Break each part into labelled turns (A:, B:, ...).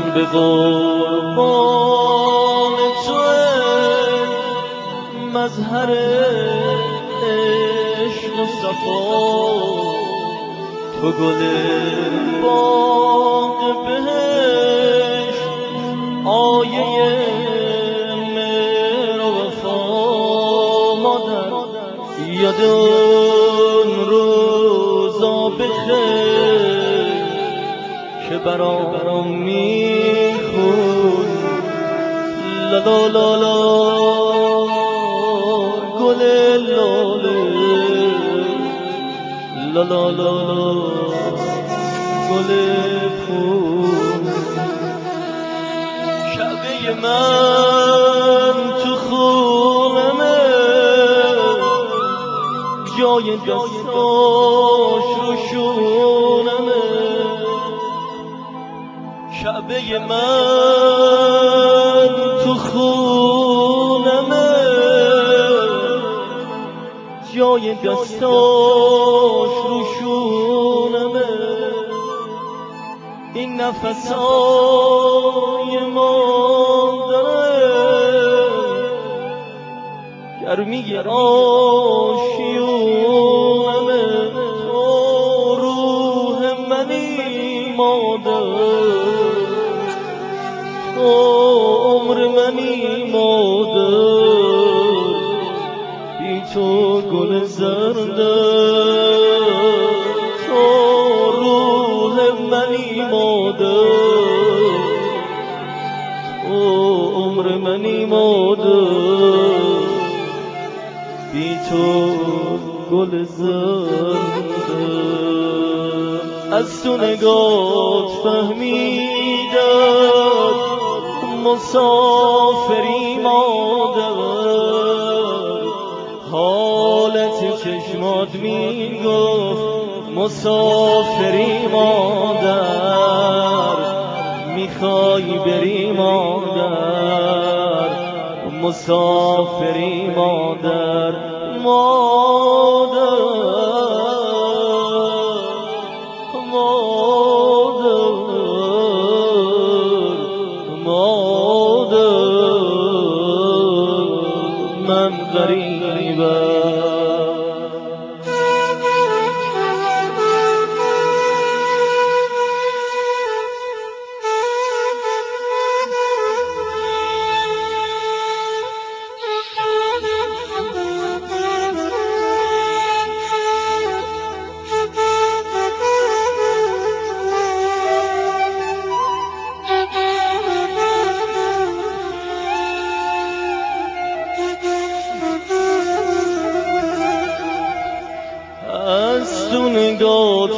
A: به قربان تو مظهر عشق و صفا، تو گل باغ بهشت، آیه مهر و وفا. مادر یاد اون روزا بخیر که برام میخون لا لا لا لا گل لاله، لا لا لا لا گل پون. کعبه من تو خونمه، جای دستاش رو شونمه. کعبه من تو خونمه، جای دستاش رو شونمه. این نفسای مادره، گرمی آشیونمه. تو روح منی مادر، تو عمر منی مادر، بی تو گل زرده. تو روح منی مادر، تو عمر منی مادر، بی تو گل زرده. از تو نگات فهمیدم مسافری مادر، حالت چشمات میگفت مسافری مادر. میخوای بری مادر، مسافری مادر. مادر مادر مادر من غریبم. از تو نگات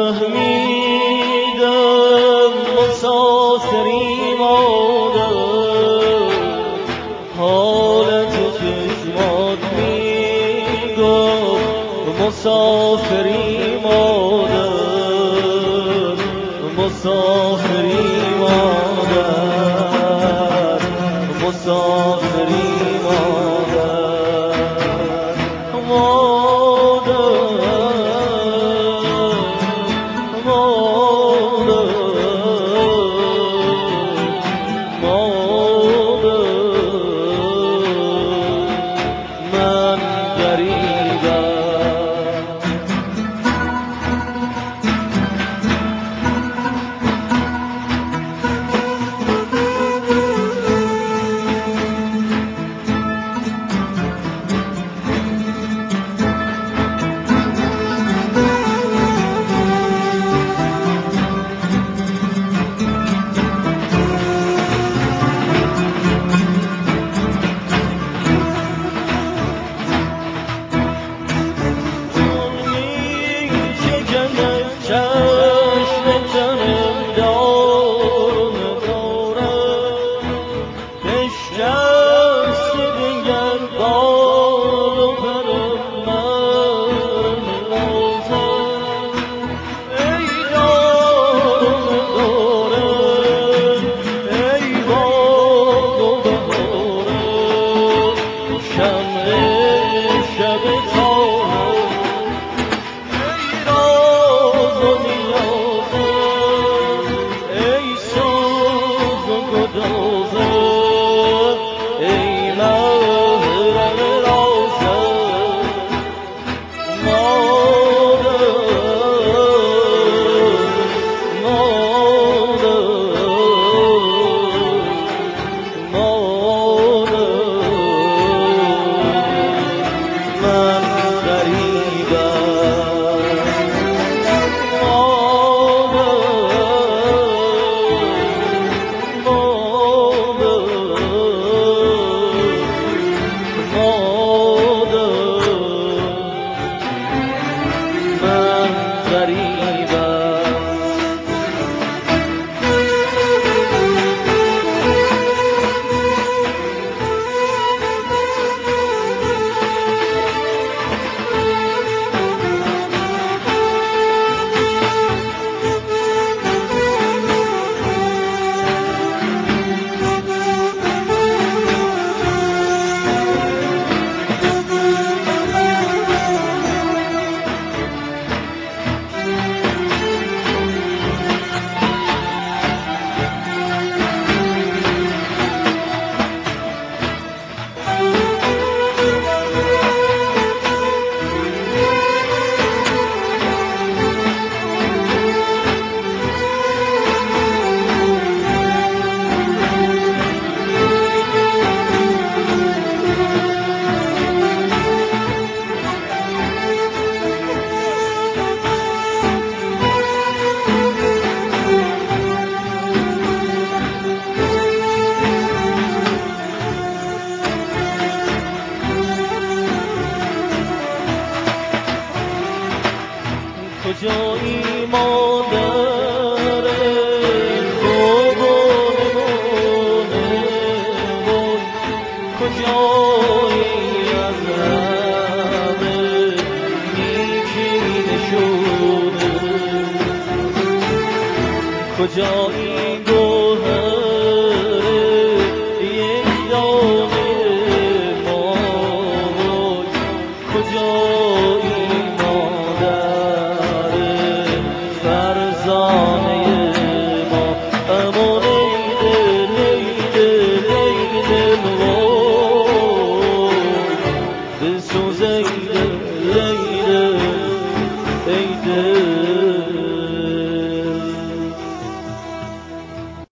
A: فهمیدم مسافری مادر، حالت چشمات میگفت مسافری مادر، مسافری مادر، مسافری مادر. مادر من غریبم. کجایی مادر خوب و نمونه و کجایی از همه نیکی نشونه کجایی